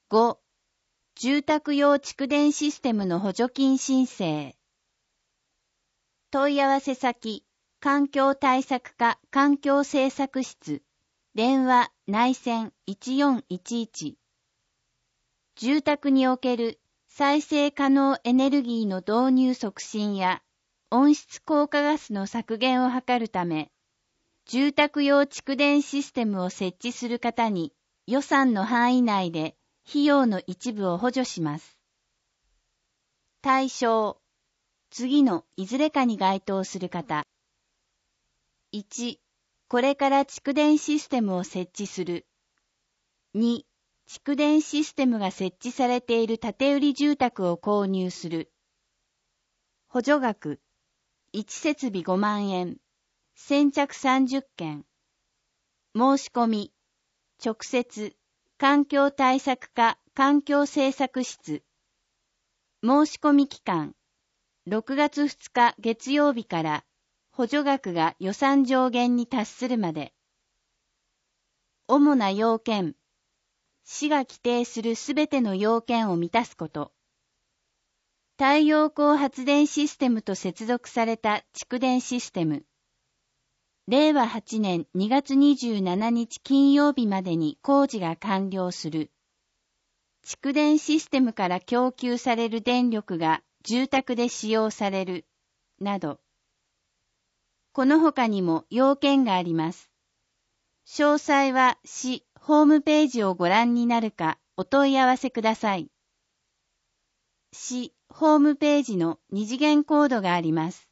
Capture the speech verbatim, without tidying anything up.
ご、住宅用蓄電システムの補助金申請。問い合わせ先、環境対策課環境政策室、電話内線いちよんいちいち。住宅における再生可能エネルギーの導入促進や温室効果ガスの削減を図るため、住宅用蓄電システムを設置する方に予算の範囲内で費用の一部を補助します。対象、次のいずれかに該当する方。いち、これから蓄電システムを設置する。に、蓄電システムが設置されている建売住宅を購入する。補助額、いち設備ごまんえん、先着さんじゅっけん。申し込み、直接、環境対策課環境政策室。申し込み期間、ろくがつふつか月曜日から補助額が予算上限に達するまで。主な要件、市が規定するすべての要件を満たすこと。太陽光発電システムと接続された蓄電システム。れいわはちねんにがつにじゅうしちにち金曜日までに工事が完了する。蓄電システムから供給される電力が住宅で使用される、など。この他にも要件があります。詳細は市ホームページをご覧になるかお問い合わせください。市ホームページの二次元コードがあります。